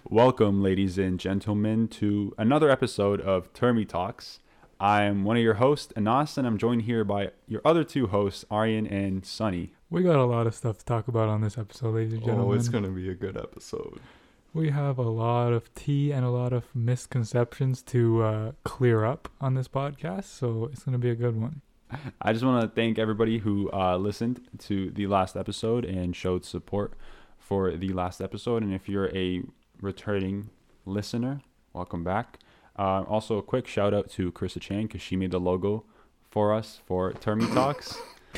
Welcome, ladies and gentlemen, to another episode of Termy Talks. I'm one of your hosts, Anas, and I'm joined here by your other two hosts, Aryan and Sunny. We got a lot of stuff to talk about on this episode, ladies and gentlemen. Oh, it's going to be a good episode. We have a lot of tea and a lot of misconceptions to clear up on this podcast, so it's going to be a good one. I just want to thank everybody who listened to the last episode and showed support for the last episode. And if you're a returning listener, welcome back. Also, a quick shout out to Krista Chan because she made the logo for us for Termy Talks.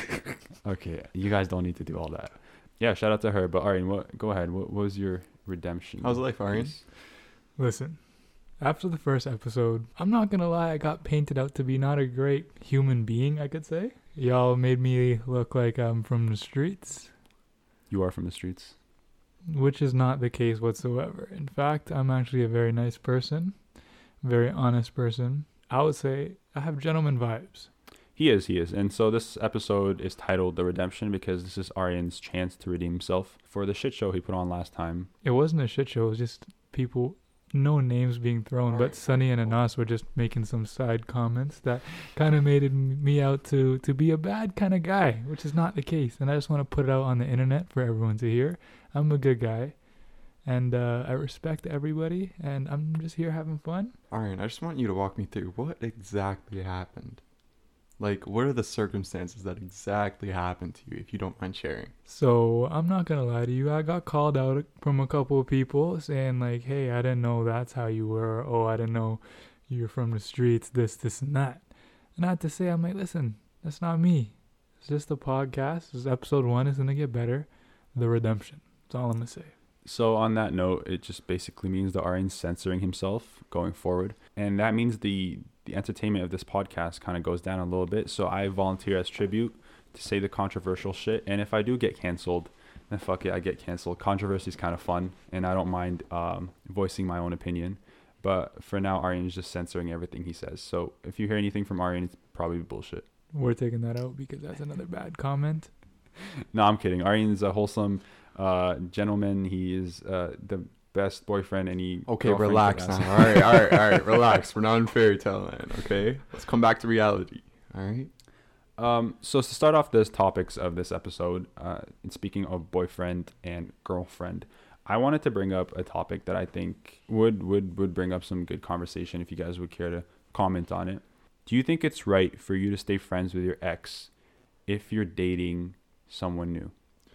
Okay, you guys don't need to do all that. Yeah, shout out to her. But Aryan, go ahead. What was your redemption? How's life, Aryan? Listen, after the first episode, I'm not going to lie, I got painted out to be not a great human being, I could say. Y'all made me look like I'm from the streets. You are from the streets. Which is not the case whatsoever. In fact, I'm actually a very nice person, very honest person. I would say I have gentleman vibes. He is. And so this episode is titled The Redemption because this is Aryan's chance to redeem himself for the shit show he put on last time. It wasn't a shit show, it was just people, no names being thrown, but Sunny and Anas were just making some side comments that kind of made me out to be a bad kind of guy, which is not the case. And I just want to put it out on the internet for everyone to hear. I'm a good guy, and I respect everybody, and I'm just here having fun. Aryan, I just want you to walk me through what exactly happened. Like, what are the circumstances that exactly happened to you, if you don't mind sharing? So, I'm not going to lie to you. I got called out from a couple of people saying, like, hey, I didn't know that's how you were. Oh, I didn't know you're from the streets, this, and that. And I had to say, I'm like, listen, that's not me. It's just a podcast. This episode 1 is going to get better. The redemption. That's all I'm going to say. So on that note, it just basically means that Aryan's censoring himself going forward. And that means the entertainment of this podcast kind of goes down a little bit. So I volunteer as tribute to say the controversial shit. And if I do get canceled, then fuck it, I get canceled. Controversy is kind of fun, and I don't mind voicing my own opinion. But for now, Aryan's just censoring everything he says. So if you hear anything from Aryan, it's probably bullshit. We're taking that out because that's another bad comment. No, I'm kidding. Aryan's a wholesome gentleman. He is the best boyfriend any Okay, girlfriend relax could now. ask. All right, relax. We're not in fairy tale land, okay? Let's come back to reality, all right? So to start off the topics of this episode, and speaking of boyfriend and girlfriend, I wanted to bring up a topic that I think would bring up some good conversation if you guys would care to comment on it. Do you think it's right for you to stay friends with your ex if you're dating someone new?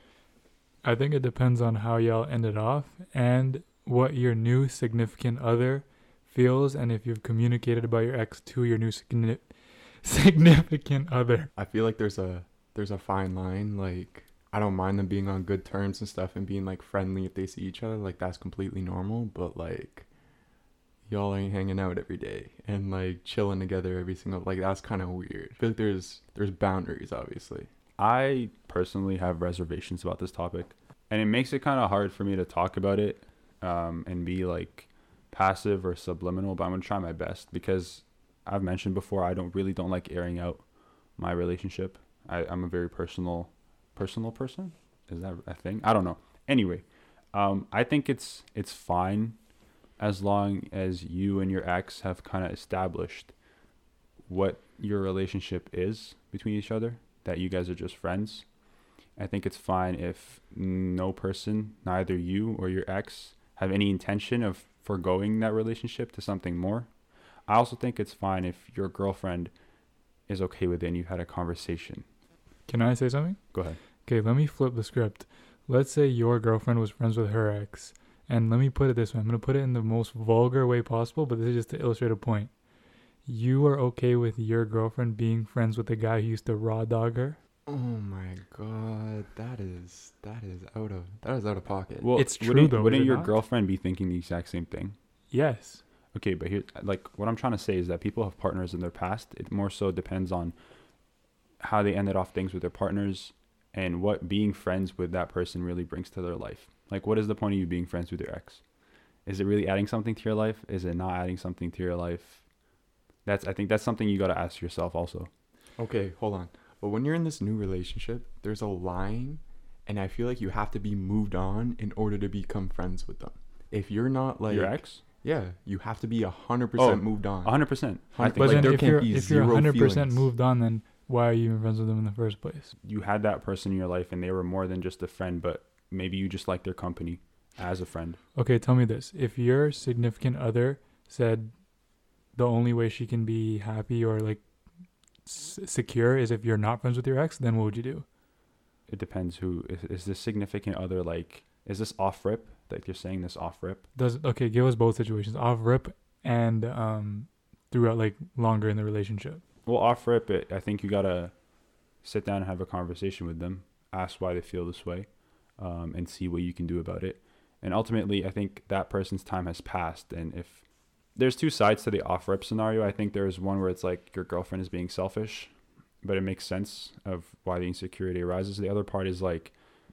I think it depends on how y'all ended off and what your new significant other feels, and if you've communicated about your ex to your new significant other. I feel like there's a fine line. Like, I don't mind them being on good terms and stuff and being, like, friendly if they see each other. Like, that's completely normal. But, like, y'all ain't hanging out every day and, like, chilling together every single... Like, that's kind of weird. I feel like there's boundaries, obviously. I personally have reservations about this topic, and it makes it kind of hard for me to talk about it and be like passive or subliminal, but I'm going to try my best because I've mentioned before I don't like airing out my relationship. I'm a very personal person. Is that a thing? I don't know. Anyway, I think it's fine as long as you and your ex have kind of established what your relationship is between each other, that you guys are just friends. I think it's fine if no person, neither you or your ex, have any intention of forgoing that relationship to something more. I also think it's fine if your girlfriend is okay with it and you've had a conversation. Can I say something? Go ahead. Okay, let me flip the script. Let's say your girlfriend was friends with her ex, and let me put it this way. I'm going to put it in the most vulgar way possible, but this is just to illustrate a point. You are okay with your girlfriend being friends with the guy who used to raw dog her? Oh my god, that is out of pocket. Well, It's true, though, Wouldn't is it your not? girlfriend be thinking the exact same thing? Yes. Okay, but here, like, what I'm trying to say is that people have partners in their past. It more so depends on how they ended off things with their partners and what being friends with that person really brings to their life. Like, what is the point of you being friends with your ex? Is it really adding something to your life? Is it not adding something to your life? I think that's something you got to ask yourself also. Okay, hold on. But when you're in this new relationship, there's a line, and I feel like you have to be moved on in order to become friends with them. if you're not like Your ex? yeah, you have to be 100% Oh, moved on. 100%. I think But like, then there if can't you're be if you're zero 100% feelings. moved on, then why are you even friends with them in the first place? you had that person in your life and they were more than just a friend, but maybe you just like their company as a friend. Okay, tell me this: if your significant other said the only way she can be happy or like secure is if you're not friends with your ex, then what would you do? It depends who is this significant other, like, is this off rip? Like you're saying this off rip? Okay, give us both situations: off rip and throughout, like longer in the relationship. Well, off rip, I think you gotta sit down and have a conversation with them, ask why they feel this way, and see what you can do about it. And ultimately, I think that person's time has passed. And if there's two sides to the off rip scenario, I think there's one where it's like your girlfriend is being selfish, but it makes sense of why the insecurity arises. The other part is like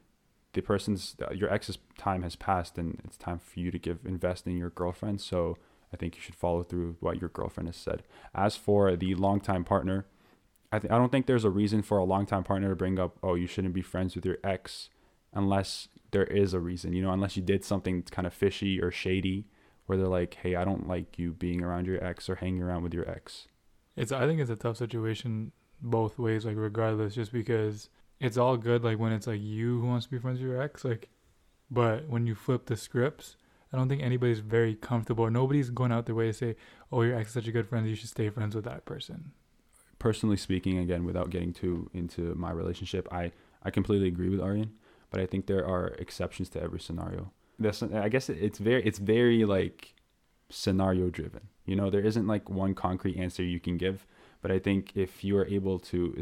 your ex's time has passed and it's time for you to invest in your girlfriend. So I think you should follow through what your girlfriend has said. As for the longtime partner, I don't think there's a reason for a longtime partner to bring up, oh, you shouldn't be friends with your ex, unless there is a reason, unless you did something kind of fishy or shady where they're like, hey, I don't like you being around your ex or hanging around with your ex. I think it's a tough situation both ways, like regardless, just because it's all good like when it's like you who wants to be friends with your ex, like, but when you flip the scripts, I don't think anybody's very comfortable, or nobody's going out their way to say, oh, your ex is such a good friend, you should stay friends with that person. Personally speaking, again, without getting too into my relationship, I completely agree with Aryan, but I think there are exceptions to every scenario. I guess it's very like scenario driven. There isn't like one concrete answer you can give, but I think if you are able to,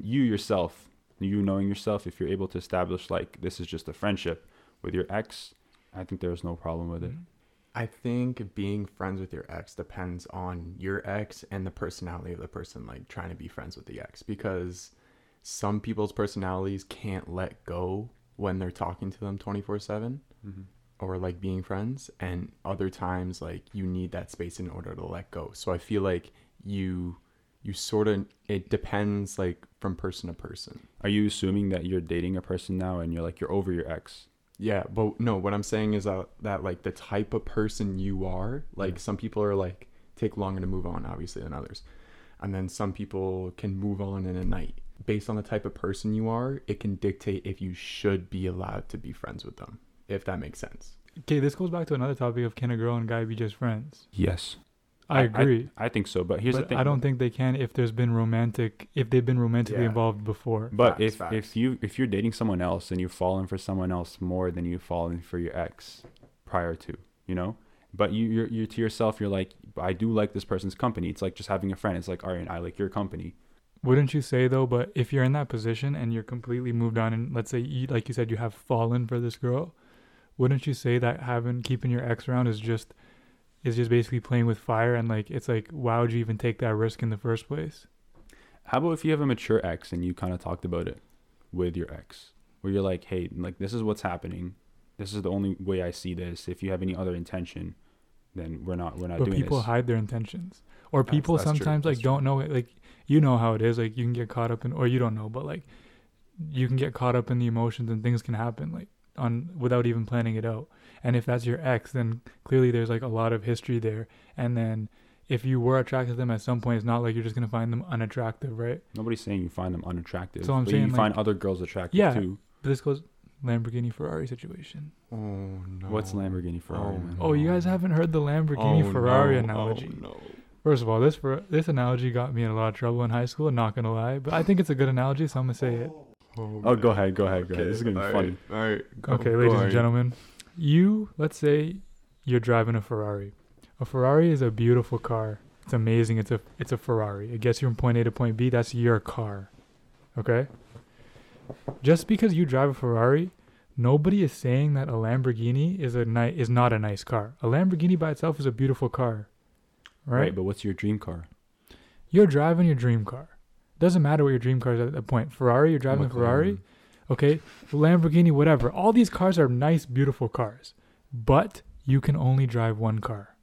knowing yourself, if you're able to establish like this is just a friendship with your ex, I think there's no problem with it. I think being friends with your ex depends on your ex and the personality of the person like trying to be friends with the ex, because some people's personalities can't let go when they're talking to them 24/7 or like being friends, and other times like you need that space in order to let go. So I feel like you sort of, it depends like from person to person. Are you assuming that you're dating a person now and you're over your ex? Yeah, but no, what I'm saying is that like the type of person you are, like some people are like take longer to move on obviously than others. And then some people can move on in a night. Based on the type of person you are, it can dictate if you should be allowed to be friends with them, if that makes sense. Okay, this goes back to another topic of can a girl and guy be just friends? Yes. I agree. I think so, but here's the thing. I don't think they can if they've been romantically involved before. But Facts. if you're dating someone else and you've fallen for someone else more than you've fallen for your ex prior to, but you're to yourself, you're like, I do like this person's company. It's like just having a friend. It's like, all right, I like your company. Wouldn't you say though, but if you're in that position and you're completely moved on, and let's say like you said, you have fallen for this girl, wouldn't you say that keeping your ex around is just basically playing with fire, and like it's like, why would you even take that risk in the first place? How about if you have a mature ex and you kind of talked about it with your ex, where you're like, hey, like this is what's happening. This is the only way I see this. If you have any other intention, then we're not doing this. But people hide their intentions, or people That's true. sometimes like don't know it. Like how it is. Like you can get caught up in, or you don't know, but like you can get caught up in the emotions and things can happen like without even planning it out. And if that's your ex, then clearly there's like a lot of history there. And then if you were attracted to them at some point, it's not like you're just going to find them unattractive, right? Nobody's saying you find them unattractive. So I'm saying you like, find other girls attractive too. But this goes Lamborghini Ferrari situation. Oh no. What's Lamborghini Ferrari, man? Oh, you guys haven't heard the Lamborghini Ferrari analogy. Oh no. First of all, this analogy got me in a lot of trouble in high school, not going to lie. But I think it's a good analogy, so I'm going to say it. Oh, go ahead. This is going to be funny. All right. Okay, ladies and gentlemen. Let's say you're driving a Ferrari. A Ferrari is a beautiful car. It's amazing. It's a Ferrari. It gets you from point A to point B. That's your car. Okay? Just because you drive a Ferrari, nobody is saying that a Lamborghini is not a nice car. A Lamborghini by itself is a beautiful car. Right? But what's your dream car? You're driving your dream car. Doesn't matter what your dream car is at that point. Ferrari, you're driving a Ferrari. Okay, Lamborghini, whatever. All these cars are nice, beautiful cars. But you can only drive one car.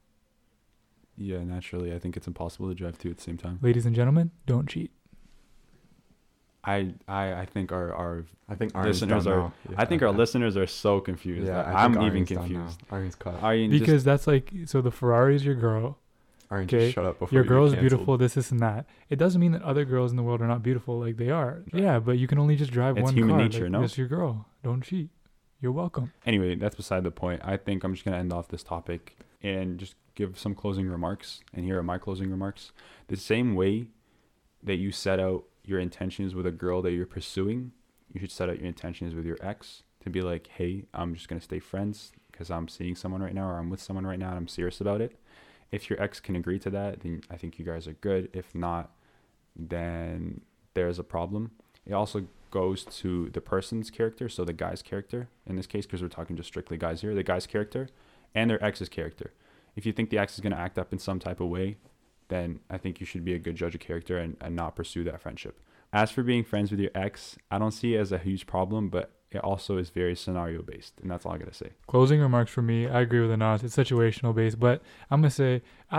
Yeah, naturally. I think it's impossible to drive two at the same time. Ladies and gentlemen, don't cheat. I think our I think Aryan's listeners done are. now. Yeah, I think our okay. listened are so confused. Yeah, that I think I'm even Aryan's done now. confused. Aryan's cut. Aryan, Because that's like, so the Ferrari is your girl. Aryan, okay, just shut up before Your you girl get is canceled. beautiful, this and that. It doesn't mean that other girls in the world are not beautiful. Like, they are. Yeah, but you can only just drive It's one human car. nature, like, no? That's your girl. Don't cheat. You're welcome. anyway, that's beside the point. I think I'm just gonna end off this topic and just give some closing remarks. And here are my closing remarks. The same way that you set out your intentions with a girl that you're pursuing, you should set out your intentions with your ex to be like, hey, I'm just gonna stay friends because I'm seeing someone right now, or I'm with someone right now and I'm serious about it. If your ex can agree to that, then I think you guys are good. If not, then there's a problem. It also goes to the person's character, so the guy's character in this case, because we're talking just strictly guys here, the guy's character and their ex's character. If you think the ex is going to act up in some type of way, then I think you should be a good judge of character and not pursue that friendship. As for being friends with your ex, I don't see it as a huge problem, but it also is very scenario based, and that's all I got to say. Closing remarks for me. I agree with Anas. It's situational based, but I'm going to say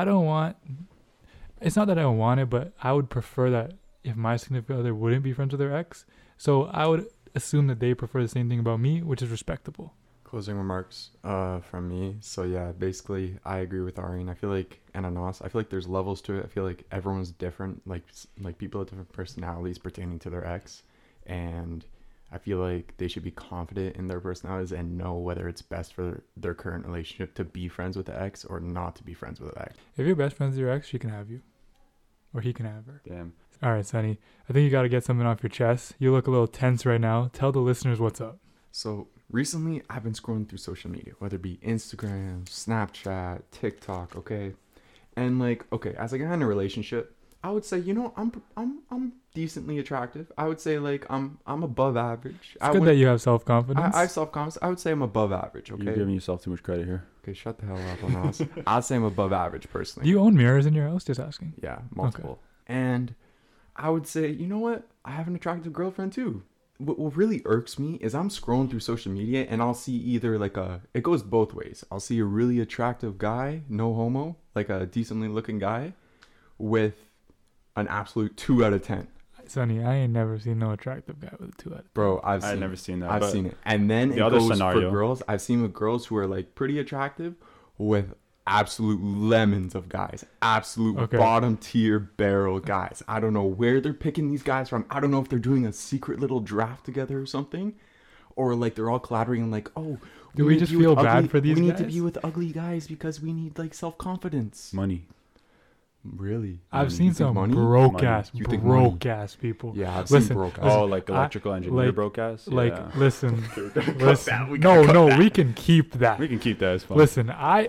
it's not that I don't want it, but I would prefer that if my significant other wouldn't be friends with their ex. So I would assume that they prefer the same thing about me, which is respectable. Closing remarks from me. So yeah, basically I agree with Aryan. I feel like, and Anas, I feel like there's levels to it. I feel like everyone's different, like people have different personalities pertaining to their ex, and I feel like they should be confident in their personalities and know whether it's best for their current relationship to be friends with the ex or not to be friends with the ex. If you're best friends with your ex, she can have you. Or he can have her. Damn. All right, Sonny. I think you got to get something off your chest. You look a little tense right now. Tell the listeners what's up. So recently I've been scrolling through social media, whether it be Instagram, Snapchat, TikTok, okay? And like, okay, as a guy in a relationship, I would say, I'm decently attractive. I would say like I'm above average. It's good that you have self-confidence. I have self-confidence. I would say I'm above average, okay? You're giving yourself too much credit here. Okay, shut the hell up, Anas. I'd say I'm above average personally. Do you own mirrors in your house? Just asking. Yeah, multiple. And I would say, you know what? I have an attractive girlfriend too. What really irks me is I'm scrolling through social media and I'll see either it goes both ways. I'll see a really attractive guy, no homo, like a decently looking guy with an absolute 2 out of 10. Sonny, I ain't never seen no attractive guy with a 2 out of 10. Bro, I've never seen that. I've seen it. And then the it other goes scenario, for girls. I've seen with girls who are like pretty attractive with absolute lemons of guys. Absolute bottom tier barrel guys. I don't know where they're picking these guys from. I don't know if they're doing a secret little draft together or something. Or like they're all collaborating like, oh, do we just feel bad for these guys? We need to be with ugly guys because we need like self-confidence. money. Really? I've seen You think some money? broke ass people. Yeah, I've Listen, seen broke ass. Oh, like electrical engineer like- broke ass? Like, Yeah. listen. that. We No, we can keep that. We can keep that as fun. Listen,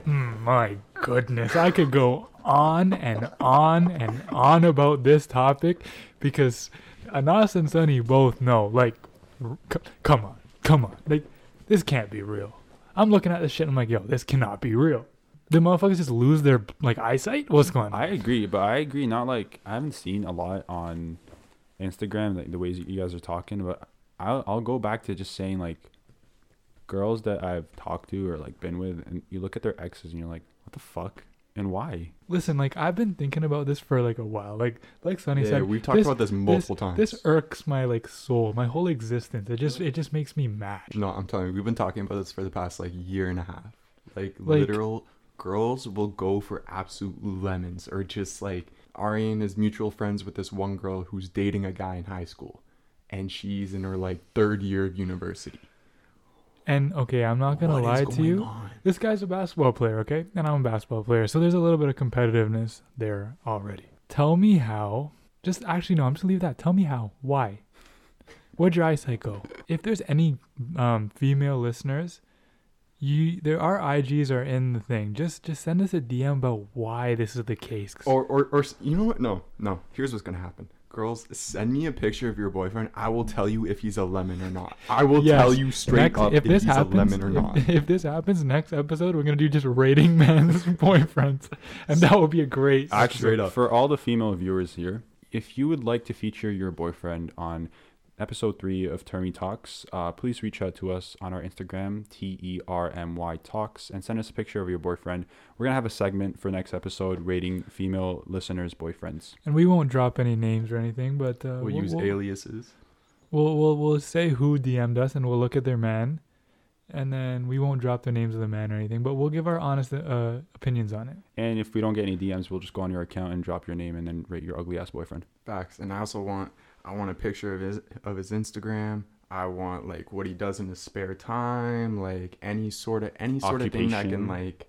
my goodness, I could go on and on and on about this topic because Anas and Sonny both know, like, come on. Like, this can't be real. I'm looking at this shit and I'm like, yo, this cannot be real. The motherfuckers just lose their, like, eyesight? What's going on? I agree, but I agree not like I haven't seen a lot on Instagram, like the ways you guys are talking, but I'll go back to just saying like girls that I've talked to or like been with, and you look at their exes and you're like, what the fuck and why? Listen, like, I've been thinking about this for like a while. Like Sonny Yeah, said, we've talked about this multiple times. This irks my like soul, my whole existence. It just makes me mad. No, I'm telling you, we've been talking about this for the past like year and a half. Like literal girls will go for absolute lemons, or just like Aryan is mutual friends with this one girl who's dating a guy in high school, and she's in her like 3rd year of university. And okay, I'm not gonna lie to you. This guy's a basketball player, okay? And I'm a basketball player, so there's a little bit of competitiveness there already. Tell me how. I'm just gonna leave that. Tell me how. Why? Where'd your eyesight go? If there's any female listeners, there are IGs are in the thing. Just send us a DM about why this is the case. Or you know what? No. Here's what's gonna happen. Girls, send me a picture of your boyfriend. I will tell you if he's a lemon or not. I will tell you straight up if he's a lemon or not. If this happens next episode, we're gonna do just rating men's boyfriends, and that would be a great. Actually, straight up. For all the female viewers here, if you would like to feature your boyfriend on episode 3 of Termy Talks, please reach out to us on our Instagram, TERMY Talks, and send us a picture of your boyfriend. We're gonna have a segment for next episode rating female listeners' boyfriends. And we won't drop any names or anything, but We'll use aliases. We'll say who DM'd us, and we'll look at their man, and then we won't drop the names of the man or anything, but we'll give our honest opinions on it. And if we don't get any DMs, we'll just go on your account and drop your name and then rate your ugly ass boyfriend. Facts. And I also want a picture of his Instagram. I want like what he does in his spare time, like any sort of thing that can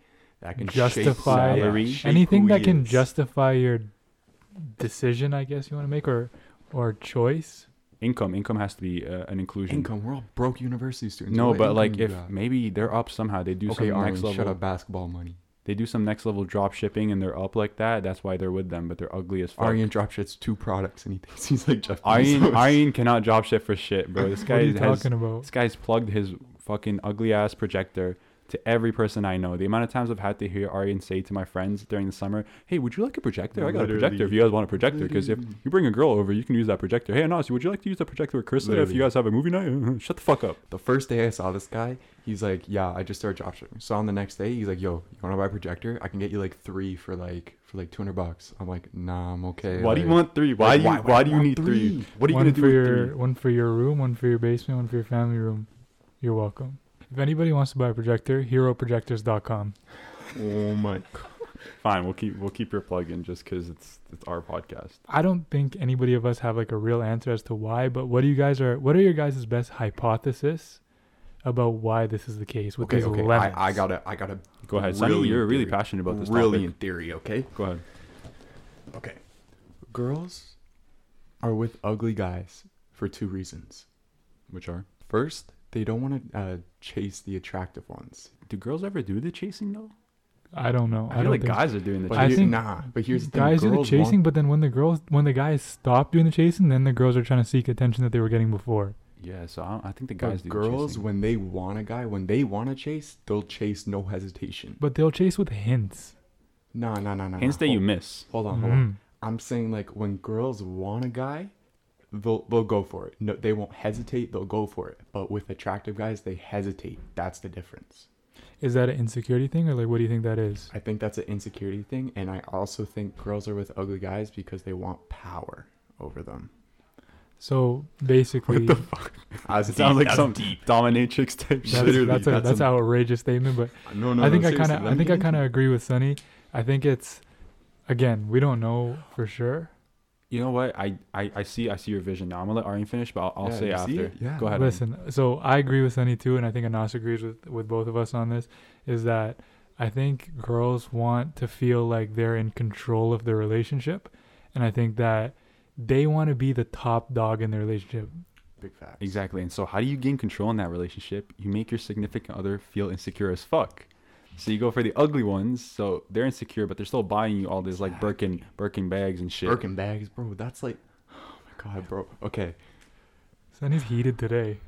justify shape anything who that he can is. justify your decision, I guess you want to make, or choice. Income has to be an inclusion. Income. We're all broke university students. No, What but income like you if got? maybe they're up somehow, they do Okay, some Armin, next level. shut up, basketball money. They do some next level drop shipping and they're up like that. That's why they're with them, but they're ugly as fuck. Aryan drop shits 2 products and he thinks he's like Jeff Aryan Bezos. cannot drop ship for shit, bro. This What guy are you has talking about? this guy's plugged his fucking ugly ass projector to every person I know. The amount of times I've had to hear Aryan say to my friends during the summer, "Hey, would you like a projector? I got a projector if you guys want a projector. Because if you bring a girl over, you can use that projector. Hey, Anas, would you like to use that projector with Krista if Literally. you guys have a movie night? Shut the fuck up." The first day I saw this guy, he's like, yeah, I just started drop shipping. So on the next day, he's like, yo, you want to buy a projector? I can get you like 3 for like $200. I'm like, nah, I'm okay. Why do you Like, want 3? Why do you want need 3? 3? What are you One gonna do for with your 3? one for your room, one for your basement, one for your family room. You're welcome. If anybody wants to buy a projector, heroprojectors.com. Oh my. Fine, we'll keep your plug in just because it's our podcast. I don't think anybody of us have like a real answer as to why, but what are your guys' best hypothesis about why this is the case with Okay, these okay. lemons? I gotta Go ahead, Sonny. Really You're in really theory. passionate about this really topic. in theory, okay? Go ahead. Okay. Girls are with ugly guys for 2 reasons. Which are? First, they don't want to chase the attractive ones. Do girls ever do the chasing though? I don't know. I I feel don't like think guys are doing the But I chasing. think but here's the thing. guys do the girls chasing, want- but then when the guys stop doing the chasing, then the girls are trying to seek attention that they were getting before. Yeah, so I think the but guys do the girls, chasing. when they want a guy, when they want to chase, they'll chase no hesitation. But they'll chase with hints. No. Hints that you miss. Hold on. Mhm. I'm saying like when girls want a guy, they'll go for it. No, they won't hesitate. They'll go for it. But with attractive guys, they hesitate. That's the difference. Is that an insecurity thing, or like what do you think that is? I think that's an insecurity thing, and I also think girls are with ugly guys because they want power over them. So basically, It sounds like some dominatrix type shit. that's an outrageous statement, but No, I think I seriously, let me get kind of into agree with Sonny. I think it's, again, we don't know for sure. You know what? I see your vision now. I'm gonna let Aryan finish, but I'll Yeah, say you see after. it? Yeah. Go ahead. Listen, so I agree with Sonny too, and I think Anas agrees with both of us on this, is that I think girls want to feel like they're in control of their relationship, and I think that they want to be the top dog in the relationship. Big facts. Exactly. And so how do you gain control in that relationship? You make your significant other feel insecure as fuck. So you go for the ugly ones, so they're insecure, but they're still buying you all these like Birkin bags and shit. Birkin bags, bro. That's like, oh my god, bro. Okay, Sonny's heated today.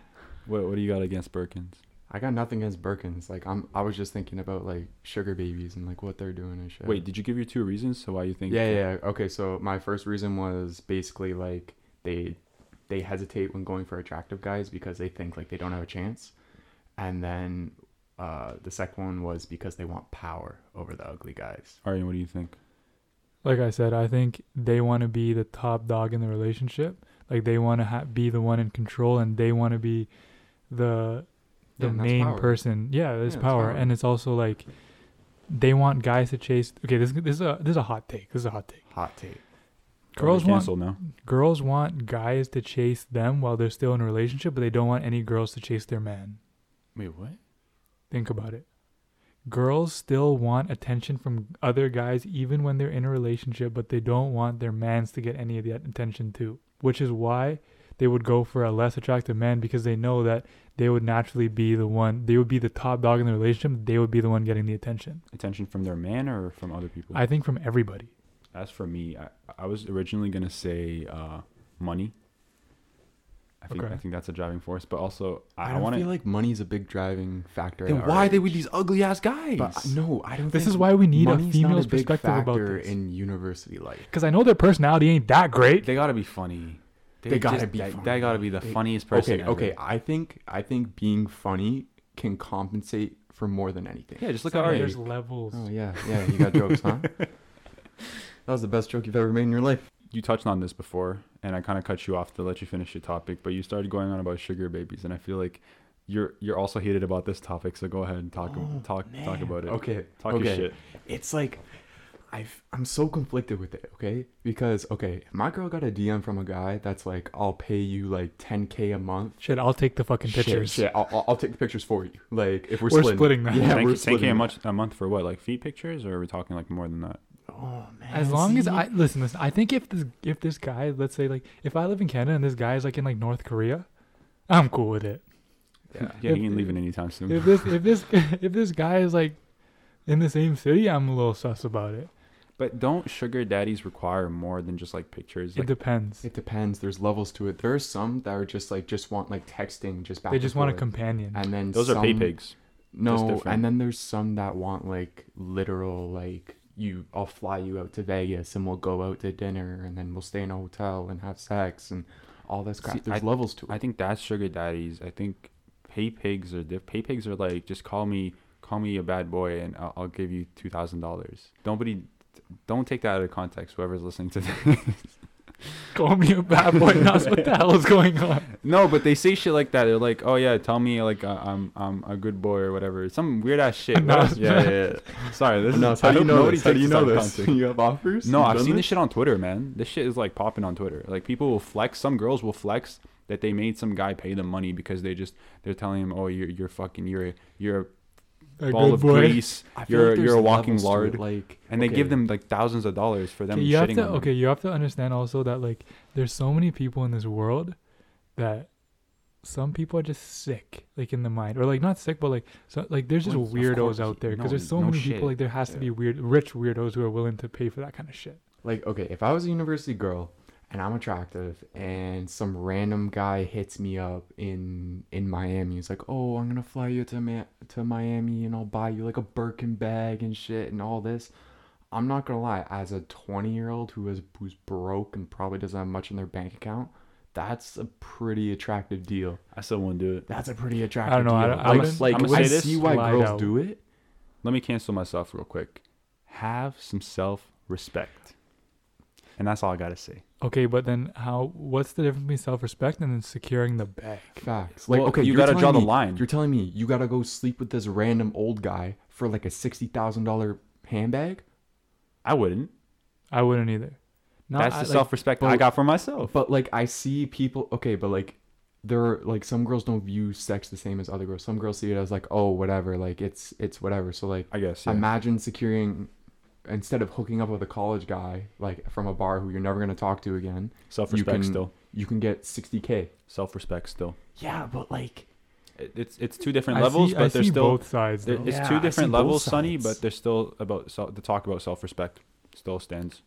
What do you got against Birkins? I got nothing against Birkins. Like I was just thinking about like sugar babies and like what they're doing and shit. Wait, did you give your 2 reasons so why you think? Yeah. Okay, so my first reason was basically like they hesitate when going for attractive guys because they think like they don't have a chance, and then the second one was because they want power over the ugly guys. Aryan, what do you think? Like I said, I think they want to be the top dog in the relationship. Like they want to be the one in control, and they want to be the Yeah, and that's main power. person. Yeah, there's Yeah, it's power. power. And it's also like they want guys to chase. Okay, this is a hot take. This is a hot take. Hot take. Girls Probably want canceled now. girls want guys to chase them while they're still in a relationship, but they don't want any girls to chase their man. Wait, what? Think about it. Girls still want attention from other guys even when they're in a relationship, but they don't want their mans to get any of that attention too. Which is why they would go for a less attractive man, because they know that they would naturally be the one, they would be the top dog in the relationship, they would be the one getting the attention. Attention from their man or from other people? I think from everybody. As for me, I was originally gonna say money. I think that's a driving force, but also I I don't want feel to. like money's a big driving factor. Then at why our are they with age. these ugly ass guys? But no, I don't. This think is why we need a money's female's not a big perspective about factor this. in university life. Because I know their personality ain't that great. They gotta be funny. They gotta just- be They funny. gotta be the They- funniest person. Okay. ever. I think being funny can compensate for more than anything. Yeah, just look Sorry, at there's Aryan. levels. Oh yeah. You got jokes, huh? That was the best joke you've ever made in your life. you touched on this before, and I kind of cut you off to let you finish your topic, but you started going on about sugar babies, and I feel like you're also heated about this topic. So go ahead and talk talk about it. Okay. Talk your shit. It's like I'm so conflicted with it, okay? Because if my girl got a DM from a guy that's like, I'll pay you like 10K a month. Shit, I'll take the fucking pictures. Shit, I'll take the pictures for you. Like if we're splitting that. Yeah, 10K, we're 10K splitting a month for what? Like feet pictures, or are we talking like more than that? Oh man. As long as I listen, I think if this guy, let's say like if I live in Canada and this guy is like in like North Korea, I'm cool with it. Yeah. Yeah, he ain't leaving anytime soon. If this guy is like in the same city, I'm a little sus about it. But don't sugar daddies require more than just like pictures? It Like, depends. It depends. There's levels to it. There are some that are just want like texting just back. They and just want a forth. companion. And then those are pay pigs. Just No, different. and then there's some that want like literal like I'll fly you out to Vegas and we'll go out to dinner and then we'll stay in a hotel and have sex and all this crap. See, There's levels to it. I think that's sugar daddies. I think pay pigs are pay pigs are like, just call me a bad boy and I'll give you $2,000. Don't take that out of context. Whoever's listening to this. Call me a bad boy. Nas, what the hell is going on? No, but they say shit like that. They're like, oh yeah, tell me like I'm a good boy or whatever. Some weird ass shit. No. Yeah. Sorry, this No, is how do you know nobody this? How do takes you this out know of this? context. You have offers? No, You've I've done seen this shit on Twitter, man. This shit is like popping on Twitter. Like people will flex. Some girls will flex that they made some guy pay them money because they're telling him, oh, you're fucking you're A ball good of boy. grease. I feel like You're there's a walking levels to lard. it, like, And they okay. give them like thousands of dollars for them Okay, you have shitting to on them. okay, you have to understand also that like there's so many people in this world that some people are just sick, like in the mind, or like not sick, but like so like there's just Well, of weirdos course, out there because no- there's so no many shit. people. Like there has to be rich weirdos who are willing to pay for that kind of shit. Like, okay, if I was a university girl and I'm attractive and some random guy hits me up in Miami, he's like, oh, I'm gonna fly you to Miami and I'll buy you like a Birkin bag and shit and all this. I'm not gonna lie, as a 20-year-old who's broke and probably doesn't have much in their bank account, that's a pretty attractive deal. I still wouldn't do it. That's a pretty attractive I don't know. deal. I wouldn't- like I'ma I say this, see why slide girls out. do it. Let me cancel myself real quick. Have some self-respect. And that's all I gotta say. Okay, but then what's the difference between self-respect and then securing the bag? Facts. Like, Well, okay, you you're gotta telling draw the me- line. You're telling me you gotta go sleep with this random old guy for like a $60,000 handbag? I wouldn't. I wouldn't either. No, That's the like, self-respect I but- got for myself. But like, I see people. Okay, but like, there are like some girls don't view sex the same as other girls. Some girls see it as like, oh, whatever. Like it's whatever. So like, I guess. Yeah. imagine securing instead of hooking up with a college guy like from a bar who you're never gonna talk to again. Self-respect can- still. You can get $60K. Self-respect still. Yeah, but like, It's two different I levels, see, but I there's see still both sides. Though. it's Yeah, two I different see both levels, Sonny. sides. But there's still the talk about self-respect still stands.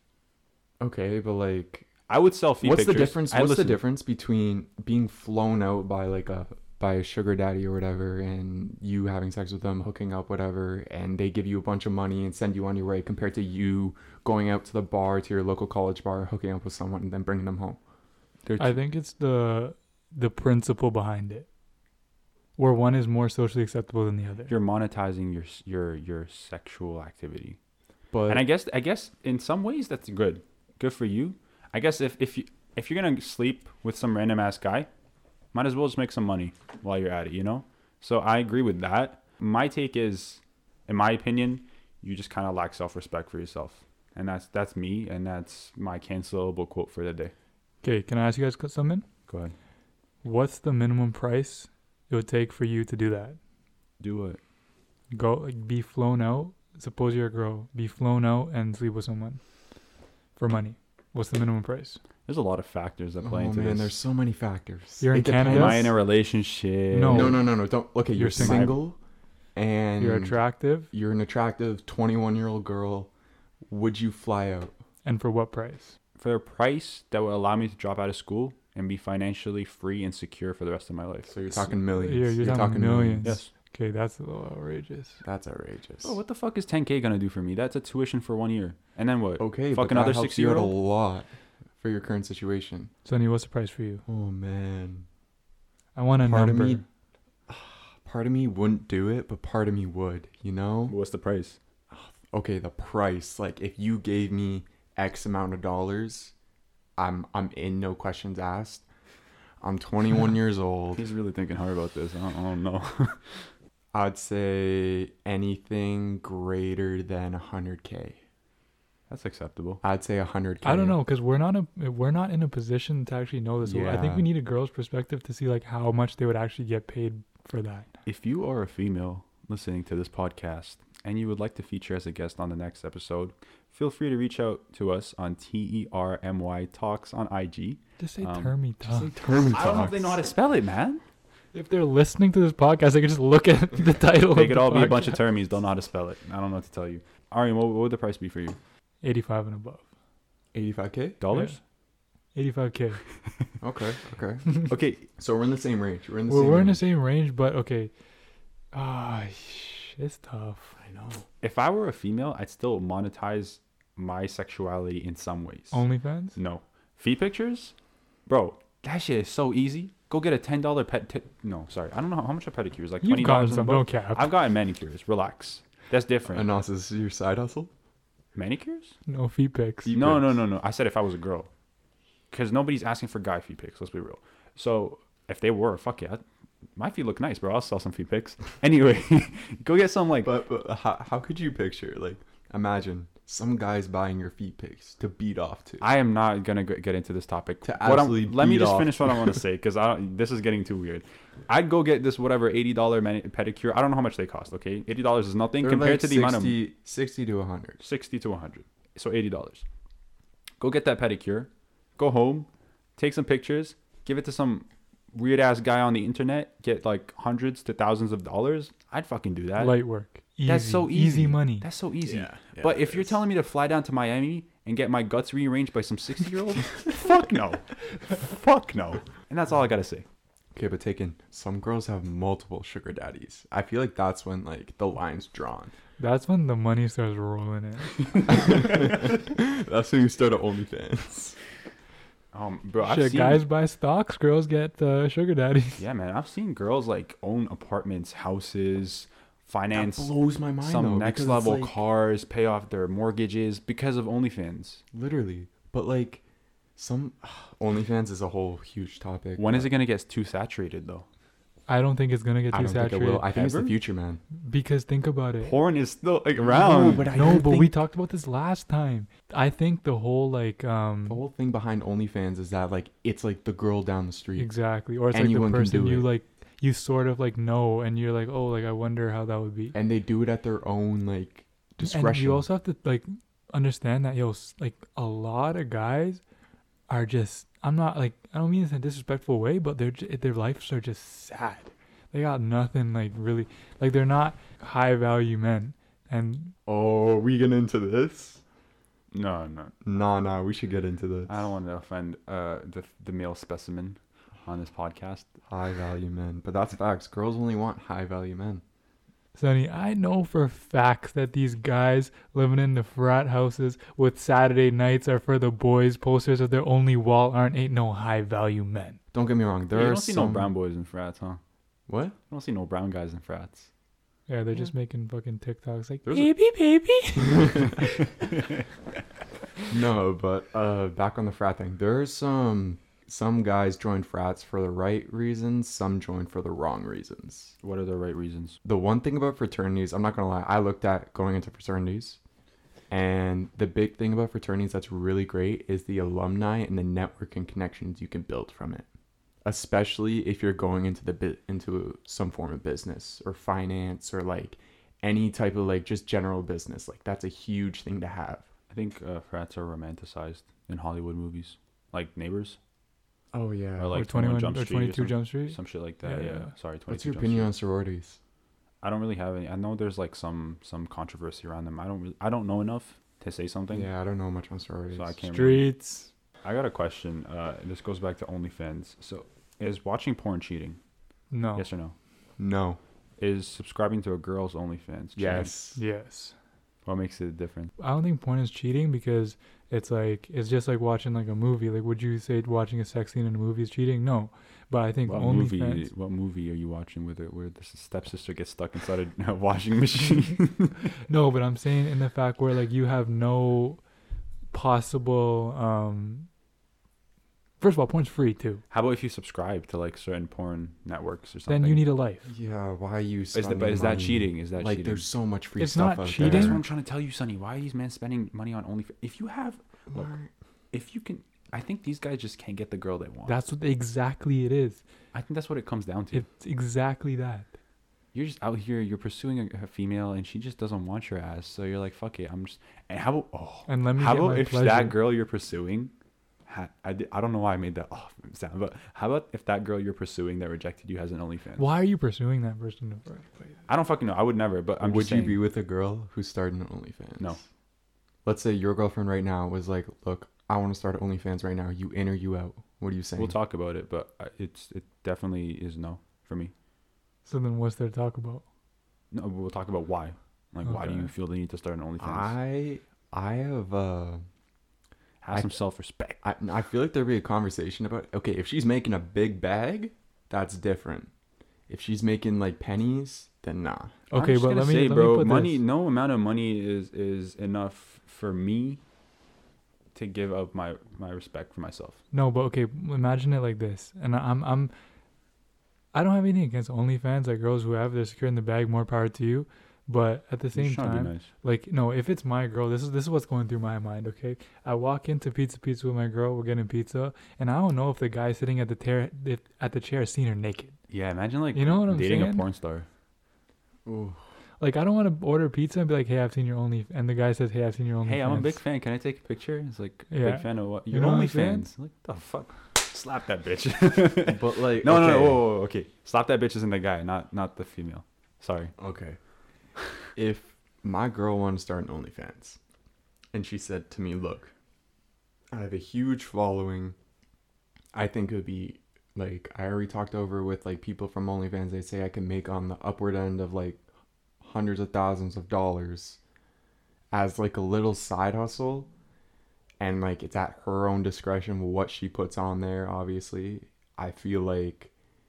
okay, but like, I would sell feet what's the pictures. difference? I'd What's the listen. difference between being flown out by like by a sugar daddy or whatever, and you having sex with them, hooking up, whatever, and they give you a bunch of money and send you on your way, compared to you going out to the bar, to your local college bar, hooking up with someone, and then bringing them home? They're I think it's the principle behind it, where one is more socially acceptable than the other. You're monetizing your sexual activity, But and I guess in some ways that's good for you. I guess if you're gonna sleep with some random ass guy, might as well just make some money while you're at it, you know. So I agree with that. My take is, in my opinion, you just kind of lack self-respect for yourself, and that's me, and that's my cancelable quote for the day. Okay, can I ask you guys something? Go ahead, What's the minimum price it would take for you to do that? do it. Go like, be flown out. Suppose you're a girl, be flown out and sleep with someone for money. What's the minimum price? There's a lot of factors that play oh into man, this. there's so many factors. You're in It depends. Canada? Am I in a relationship? No. No. Don't. Okay, you're You're single. single, and You're attractive, You're an attractive 21-year-old girl. Would you fly out? and for what price? For a price that would allow me to drop out of school and be financially free and secure for the rest of my life. So you're talking millions. You're talking millions. Yes. Okay, that's a little outrageous. That's outrageous. Oh, what the fuck is 10K gonna do for me? That's a tuition for 1 year. And then what? Okay, Fuck but another that helps you out a 60-year-old? lot for your current situation. Sonny, what's the price for you? Oh man, I want a part number. of me wouldn't do it, but part of me would. You know? What's the price? Okay, the price. Like if you gave me X amount of dollars, I'm in, no questions asked. I'm 21 years old. He's really thinking hard about this. I don't know. I'd say anything greater than 100K. That's acceptable. I'd say 100K. I don't know, because we're not in a position to actually know this. So I think Yeah. we need a girl's perspective to see like how much they would actually get paid for that. If you are a female listening to this podcast and you would like to feature as a guest on the next episode, feel free to reach out to us on TERMY Talks on IG. Just say Um, termy Just talk. like term I don't know if they know how to spell it, man. If they're listening to this podcast, they can just look at the title. They of could the all be a bunch of podcast. termies, don't know how to spell it. I don't know what to tell you. Arian, what would the price be for you? 85 and above. 85K? Dollars? 85K. Okay. Okay. So we're in the same range. We're in the We're, same we're in the range. same range, but okay. It's tough. I know. If I were a female, I'd still monetize my sexuality in some ways. OnlyFans? No. Feet pictures? Bro, that shit is so easy. Go get a $10 no, sorry. I don't know how much a pedicure is. Like $20 You've gotten and some, above. don't cap. I've gotten manicures. Relax. That's different. And also, this is your side hustle? Manicures? Uh, No feet pics. Feet No, pics. no. I said if I was a girl. Because nobody's asking for guy feet pics. Let's be real. So if they were, fuck yeah. My feet look nice, bro. I'll sell some feet pics. Anyway, go get some like... But how could you picture, like, imagine some guys buying your feet pics to beat off to? I am not gonna get into this topic. To What I'm- absolutely let me beat just off. finish what I want to say because this is getting too weird. I'd go get this whatever $80 pedicure. I don't know how much they cost. Okay, $80 is nothing They're compared like to the amount of 60 to 100. 60 to 100. So $80. Go get that pedicure. Go home. Take some pictures. Give it to some weird ass guy on the internet. Get like hundreds to thousands of dollars. I'd fucking do that. Light work. Easy. That's so Easy easy. money. That's so easy. But if you're telling me to fly down to Miami and get my guts rearranged by some 60-year-old, fuck no. Fuck no. And that's all I gotta say. Okay, but taken, some girls have multiple sugar daddies. I feel like that's when, like, the line's drawn. That's when the money starts rolling in. That's when you start at OnlyFans. Bro, I've Shit, seen, guys buy stocks, girls get sugar daddies. yeah, man, I've seen girls like own apartments, houses, finance That blows my mind, some though, next because level it's like, cars, pay off their mortgages because of OnlyFans. literally. But, like, some... OnlyFans is a whole huge topic. When is but it gonna get too saturated though? I don't think it's gonna get I too don't think it saturated. will. I think it's the Ever? future, man. Because think about it. Porn is still like around. but I No, do but think we talked about this last time. I think the whole like the whole thing behind OnlyFans is that, like, it's like the girl down the street. exactly, or it's Anyone like can the person do you it. like, you sort of like know, and you're like, oh, like I wonder how that would be. And they do it at their own, like, discretion. And you also have to like understand that like a lot of guys are just. I'm not like I don't mean this in a disrespectful way, but their lives are just sad. They got nothing like really like they're not high value men, and Oh, we get into this? No. Nah, we should get into this. I don't want to offend the male specimen on this podcast. High value men. But that's facts. Girls only want high value men. Sonny, I know for facts that these guys living in the frat houses with Saturday nights are for the boys. Posters of their only wall ain't no high value men. Don't get me wrong. There you are don't see no some... brown boys in frats, huh? What? You don't see no brown guys in frats. Yeah, they're just making fucking TikToks like There's a- baby. No, but back on the frat thing. There's some guys join frats for the right reasons. Some join for the wrong reasons. What are the right reasons? The one thing about fraternities, I'm not gonna lie, I looked at going into fraternities, and the big thing about fraternities that's really great is the alumni and the network and connections you can build from it. Especially if you're going into into some form of business or finance or like any type of like just general business. Like that's a huge thing to have. I think frats are romanticized in Hollywood movies, like Neighbors, Oh yeah. or like Or 21 Jump or Street, 22 some, Jump Street. some shit like that. Yeah, Yeah, yeah. sorry, 22 What's your Jump opinion Street. on sororities? I don't really have any. I know there's like some controversy around them. I don't know enough to say something. Yeah, I don't know much on sororities. So I can't. Really, Streets. I got a question. This goes back to OnlyFans. So, is watching porn cheating? No. Yes or no? No. Is subscribing to a girl's OnlyFans cheating? Yes. Yes. What makes it different? I don't think porn is cheating because it's just like watching like a movie. Like, would you say watching a sex scene in a movie is cheating? No, but I think What OnlyFans. movie are you watching with it where the stepsister gets stuck inside a washing machine? No, but I'm saying in the fact where like you have no possible First of all, porn's free too. How about if you subscribe to like certain porn networks or something? Then you need a life. Yeah, why are you Is spending that money? cheating? Is that like cheating? there's so much free It's stuff not out cheating. That's what there. I'm trying to tell you, Sonny. Why are these men spending money on OnlyFans? If you have, look, Why- if you can, I think these guys just can't get the girl they want. That's what exactly it is. I think that's what it comes down to. It's exactly that. You're just out here. You're pursuing a female, and she just doesn't want your ass. So you're like, fuck it. I'm just. And how about And let me how get about my if pleasure. that girl you're pursuing, I don't know why I made that off sound, but how about if that girl you're pursuing that rejected you has an OnlyFans? Why are you pursuing that person in the first place? I don't fucking know. I would never. But I'm would just you saying. be with a girl who's starting an OnlyFans? No. Let's say your girlfriend right now was like, look, I want to start OnlyFans right now. You in or you out? What are you saying? We'll talk about it, but it definitely is no for me. So then what's there to talk about? No, we'll talk about why. Like, why do Okay. you feel the need to start an OnlyFans? I have Have some self-respect. I feel like there'd be a conversation about, okay, if she's making a big bag, that's different. If she's making like pennies, then nah. Okay, I'm just but gonna let me say, let bro, me put money. this. No amount of money is enough for me to give up my respect for myself. No, but okay, imagine it like this. And I don't have anything against OnlyFans, like girls who have, they're secure in the bag, more power to you. But at the I'm same just trying to be time, nice. like, no, if it's my girl, this is what's going through my mind, okay? I walk into Pizza with my girl, we're getting pizza, and I don't know if the guy sitting at the chair has seen her naked. Yeah, imagine like You know what I'm dating saying? a porn star. Ooh. Like, I don't want to order pizza and be like, hey, I've seen your Only, and the guy says, hey, I've seen your OnlyFans. Hey, I'm a big fan. Can I take a picture? It's like, Yeah. big fan of what? You You're know what I'm saying? OnlyFans. Like, the fuck? Slap that bitch. But like, no, okay. no, whoa, okay. Slap that bitch isn't the guy, not the female. Sorry. Okay. If my girl wanted to start an OnlyFans and she said to me, look, I have a huge following. I think it would be like, I already talked over with like people from OnlyFans. They say I can make on the upward end of like hundreds of thousands of dollars as like a little side hustle. And like, it's at her own discretion what she puts on there, obviously. I feel like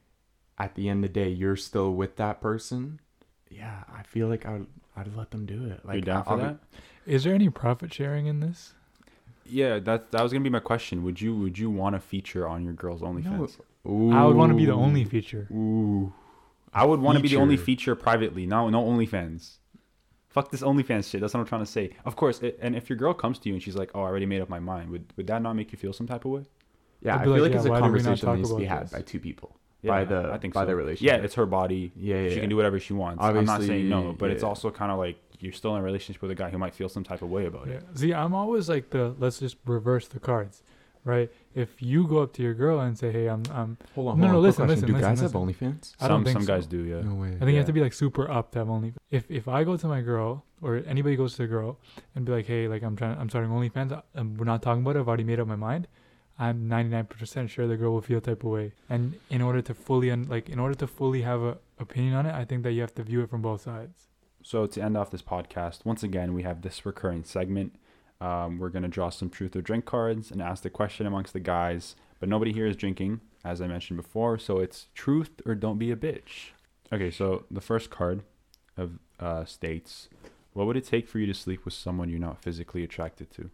at the end of the day, you're still with that person. Yeah, I feel like I'd let them do it. Like, You down for that? Is there any profit sharing in this? Yeah, that was gonna be my question. Would you want to feature on your girl's OnlyFans? I would want to be the only feature. Ooh. I would want to be the only Feature. feature privately. No OnlyFans. Fuck this OnlyFans shit. That's what I'm trying to say. Of course, and if your girl comes to you and she's like, "Oh, I already made up my mind," would that not make you feel some type of way? Yeah, I'd I be feel like, like yeah, it's a why did we not conversation that talk needs to be about had this? by two people. Yeah, by I think by so. the relationship. Yeah, it's her body. Yeah. She can do whatever she wants. I'm not saying no, Obviously, but it's yeah. also kind of like you're still in a relationship with a guy who might feel some type of way about Yeah. it. See, I'm always like let's just reverse the cards, right? If you go up to your girl and say, hey, I'm Hold on. No, hold on. listen, Quick question. listen, Do listen, guys listen. have OnlyFans? I don't think some so. guys do, yeah. No way. I think you have Yeah. to be like super up to have only. If I go to my girl or anybody goes to the girl and be like, hey, like I'm starting OnlyFans, and we're not talking about it. I've already made up my mind. I'm 99% sure the girl will feel type of way. And in order to fully have a opinion on it, I think that you have to view it from both sides. So to end off this podcast, once again, we have this recurring segment. We're going to draw some truth or drink cards and ask the question amongst the guys. But nobody here is drinking, as I mentioned before. So it's truth or don't be a bitch. Okay, so the first card of states, what would it take for you to sleep with someone you're not physically attracted to?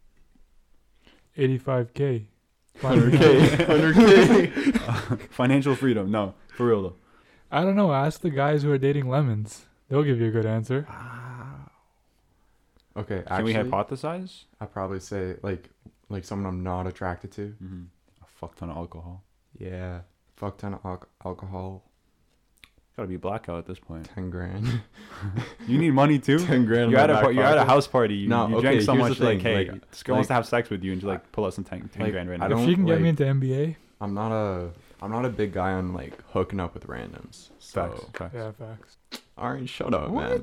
85K. 100K. Financial freedom. No, for real though. I don't know. Ask the guys who are dating lemons. They'll give you a good answer. Okay, Can we actually, hypothesize? I'd probably say like someone I'm not attracted to. Mm-hmm. A fuck ton of alcohol. Yeah, fuck ton of alcohol. Gotta be blackout at this point. 10 grand. You need money too. 10 grand. You're at a house party. You No, drank okay, so here's much the like, thing, hey, like- this girl wants to like- have sex with you, and you like pull out some 10 like, grand right I now. don't- If she can get me like- into NBA, I'm not a big guy on like hooking up with randoms. So, Facts. yeah, facts. all right, shut up, man.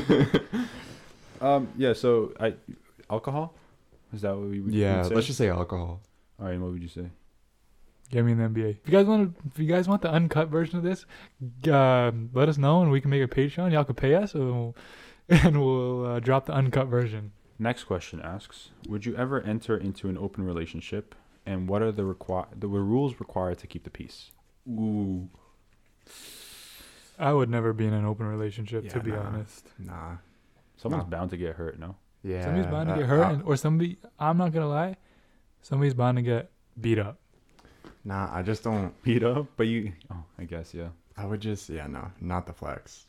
Yeah. So alcohol. Is that what we would? Yeah, would say? let's just say alcohol. All right. What would you say? Get me in the NBA. If you guys want the uncut version of this, let us know and we can make a Patreon. Y'all can pay us, and we'll drop the uncut version. Next question asks: would you ever enter into an open relationship, and what are the rules required to keep the peace? Ooh, I would never be in an open relationship, Yeah, to be nah. honest. nah. Someone's No. bound to get hurt. No. Yeah, Somebody's bound to get hurt, or somebody. I'm not gonna lie, somebody's bound to get beat up. Nah, I just don't. Beat up, but you. Oh, I guess yeah. I would just, yeah, no, not the flex.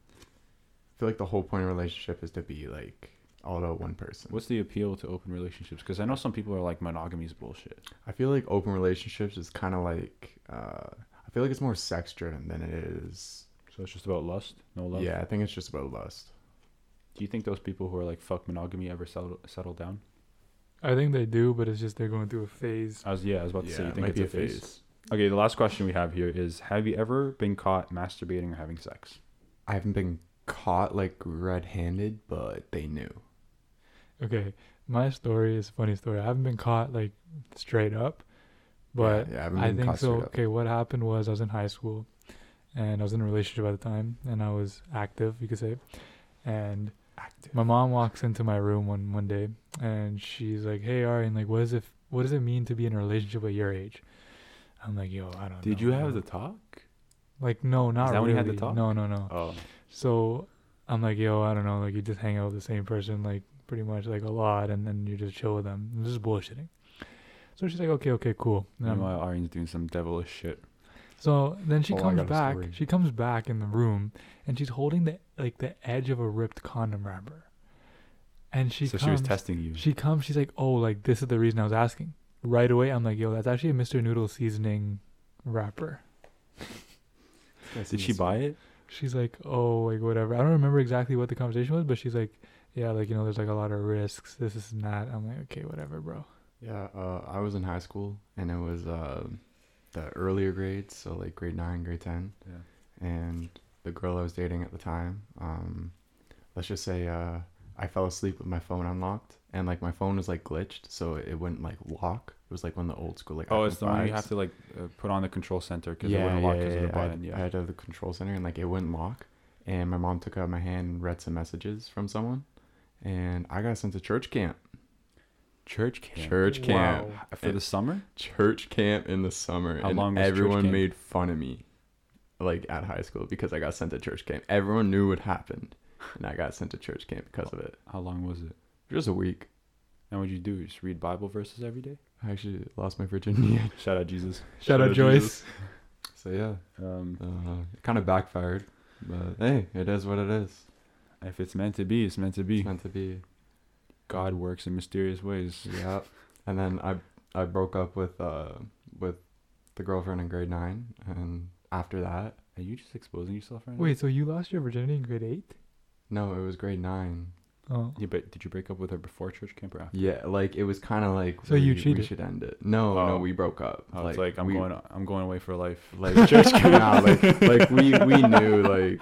I feel like the whole point of a relationship is to be like all about one person. What's the appeal to open relationships? Because I know some people are like monogamy is bullshit. I feel like open relationships is kind of like, I feel like it's more sex driven than it is. So it's just about lust, no love. Yeah, I think it's just about lust. Do you think those people who are like fuck monogamy ever settle down? I think they do, but it's just they're going through a phase. I was about to say. You it think might it's be a phase? Okay, the last question we have here is: have you ever been caught masturbating or having sex? I haven't been caught like red-handed, but they knew. Okay, my story is a funny story. I haven't been caught like straight up, but yeah, I haven't I been think caught so. straight up. Okay, what happened was I was in high school, and I was in a relationship at the time, and I was active, you could say, and Active. my mom walks into my room one day, and she's like, "Hey, Arian, like, what does it mean to be in a relationship at your age?" I'm like, "Yo, I don't know." Did you have bro." the talk? Like, no, not that when really. you had the talk? No. Oh, So I'm like, "Yo, I don't know." Like, you just hang out with the same person, like, pretty much like a lot, and then you just chill with them. This is bullshitting. So she's like, "Okay, cool." And I'm- meanwhile, Arian's doing some devilish shit. So then she Oh, I comes got a back. story. She comes back in the room, and she's holding the edge of a ripped condom wrapper. And she So comes. she was testing you. She comes. She's like, "Oh, like this is the reason I was asking." Right away, I'm like, "Yo, that's actually a Mr. Noodle seasoning wrapper." Did she buy it? She's like, "Oh, like whatever." I don't remember exactly what the conversation was, but she's like, "Yeah, like there's like a lot of risks. This and that." I'm like, "Okay, whatever, bro." Yeah, I was in high school, and it was the earlier grades, so like grade 9, grade 10. Yeah. And the girl I was dating at the time, let's just say I fell asleep with my phone unlocked, and like my phone was like glitched, so it wouldn't like lock. It was like one of the old school like. Oh, it's the one you iPhone have to like put on the control center because it yeah, wouldn't lock yeah, because of the yeah. button. I had to have the control center, and like it wouldn't lock. And my mom took out my hand and read some messages from someone, and I got sent to church camp. Church camp. Church camp. Wow. For the summer? Church camp in the summer. How and long was church everyone camp? made fun of me like at high school because I got sent to church camp. Everyone knew what happened, and I got sent to church camp because of it. How long was it? Just a week. And what'd you do? Just read Bible verses every day? I actually lost my virginity. Shout out Jesus. Shout out Joyce. Jesus. So yeah, Um, it kind of backfired, but hey, it is what it is. if it's meant to be, it's meant to be. It's meant to be. God works in mysterious ways. Yeah. And then I broke up with the girlfriend in grade 9, and after that, Are you just exposing yourself right now? Wait, so you lost your virginity in grade 8? no, it was grade 9. Oh. Yeah, but did you break up with her before church camp or after? Yeah, like it was kind of like So you we cheated? should end it. No, Oh. no, we broke up. I was like, I'm going away for life. like church camp. Nah, like we knew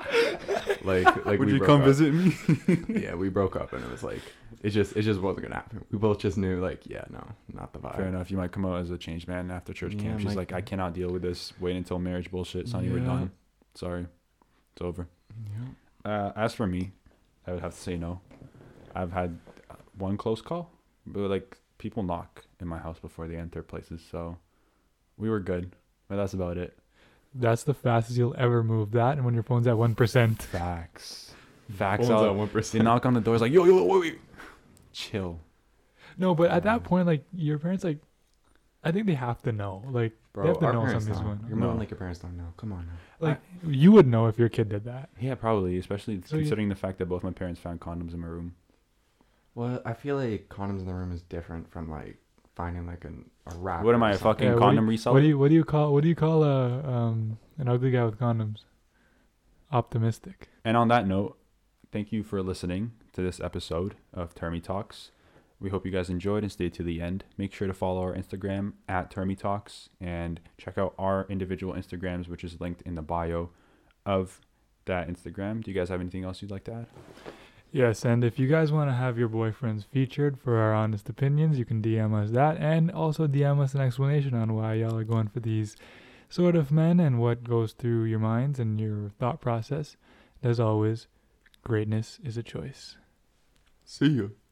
like Would we you broke come up. visit me? Yeah, we broke up, and it was like it just wasn't gonna happen. We both just knew like, yeah, no, not the vibe. Fair enough. You might come out as a changed man after church Yeah, camp. She's might- like, I cannot deal with this. Wait until marriage bullshit. Sonny, we're Yeah. done. Sorry. It's over. Yeah. As for me, I would have to say no. I've had one close call, but like people knock in my house before they enter places, so we were good. But that's about it. That's the fastest you'll ever move. That and when your phone's at 1%. Facts. Facts. Phone's Out. at They 1%. knock on the door. It's like, yo, wait. Chill. No, but at that point, like your parents, like I think they have to know. Like Bro, they have to our know parents something's don't. going You're on. moving No. like your parents don't know. Come on now. Like you would know if your kid did that. Yeah, probably. Especially So you- considering the fact that both my parents found condoms in my room. Well, I feel like condoms in the room is different from like finding like a wrap. What am I, a fucking Yeah, condom reseller? What do you call an ugly guy with condoms? Optimistic. And on that note, thank you for listening to this episode of Termy Talks. We hope you guys enjoyed and stayed to the end. Make sure to follow our Instagram at Termy Talks and check out our individual Instagrams, which is linked in the bio of that Instagram. Do you guys have anything else you'd like to add? Yes, and if you guys want to have your boyfriends featured for our honest opinions, you can DM us that, and also DM us an explanation on why y'all are going for these sort of men and what goes through your minds and your thought process. As always, greatness is a choice. See you.